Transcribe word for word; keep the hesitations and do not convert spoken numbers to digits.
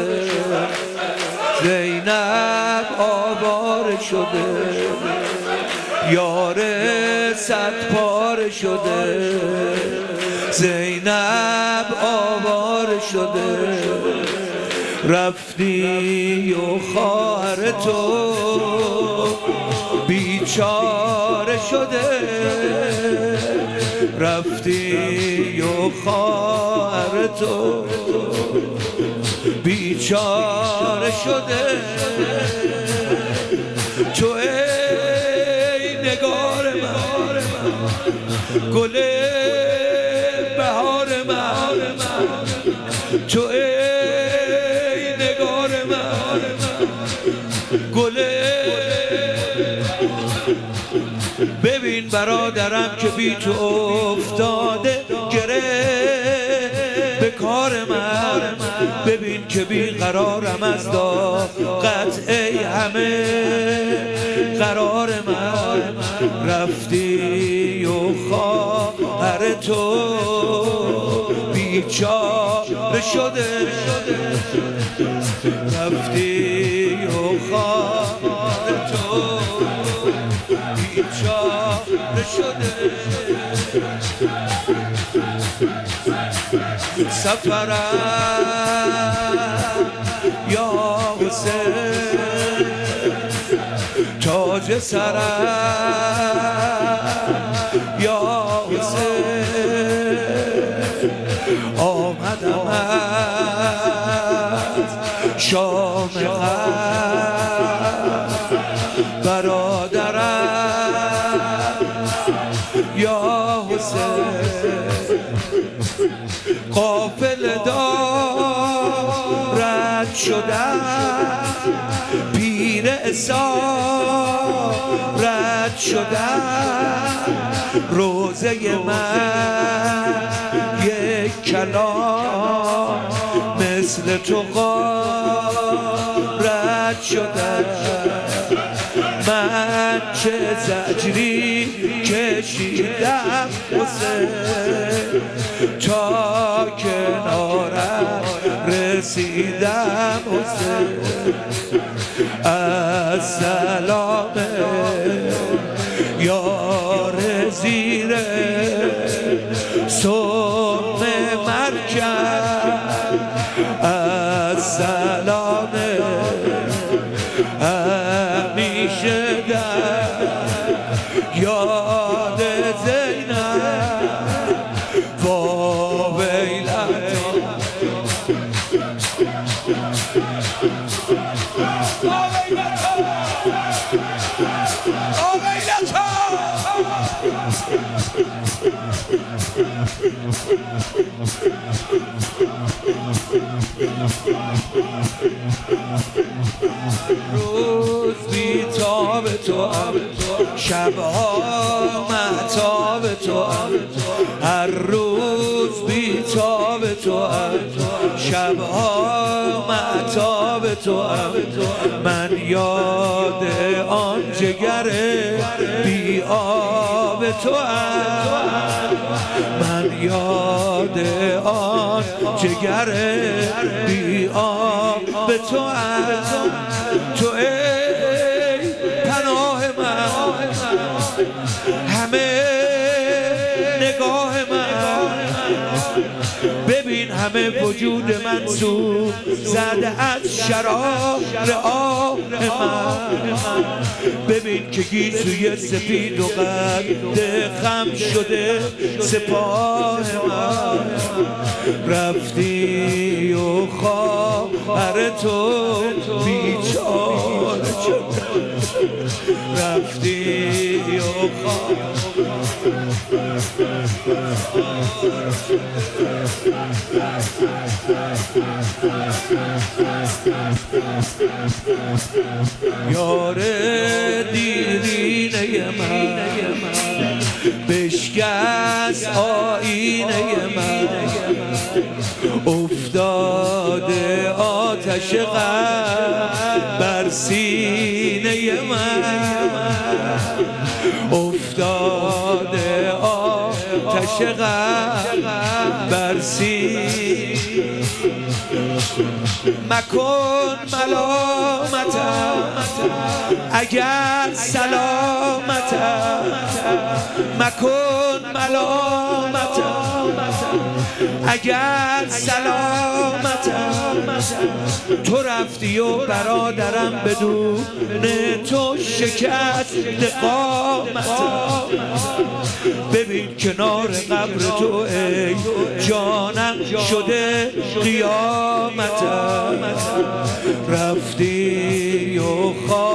زینب آواره شده، یار صد پاره شده. زینب آواره شده، رفتی و خواهر تو بیچاره شده. رفتی و خواهر تو بیچاره شده. تو ای نگار من، گل بهار من، تو ای نگار من، گل. ببین برادرم که بی تو افتاده گره به کار من، ببین که بی قرارم از داغت ای همه قرار من. رفتی و خواهر تو بیچاره شده، رفتی و خواهر تو بیچاره شده. سفرم یا حسین، تاج سرم یا حسین، آمدم از شام غم برادرم یا حسین. قافله دارد شدن، پیر عصا رد شدن. روزه من یک کلام مثل تو غارت شدن. من چه زجری کشیدم حسین، تا کنارم رسیدم حسین. از سلام یار زیر سم مرکب، از سلام همیشه در یاد زینب با ویلتا. روز بی تاب تو هم، شبها مهتاب تو هم. هر روز بی تاب تو هم، شبها مهتاب تو هم. من یاد آن جگر بی آب تو هم، من یاد آن جگر بی آب تو هم. تو ای پناه من، همه نگاه من. ببین همه وجود من سوز زده از شرار آه من. ببین که گیسوی سپید و قد خم شده سپاه من. رفتی و خواهر تو بیچاره شده، رفتی و خواهر یار دیرینه من، بشکست آینه من. افتاده آتش غم بر سینه من، افتاده آتش غم بر سینه. مکن ملامتم اگر سلامتم، مکن ملامتم اگر سلامتم. تو رفتی و برادرم بدون تو شکست قامتم. ببین کنار قبر تو ای جانم شده قیامتم. رفتی و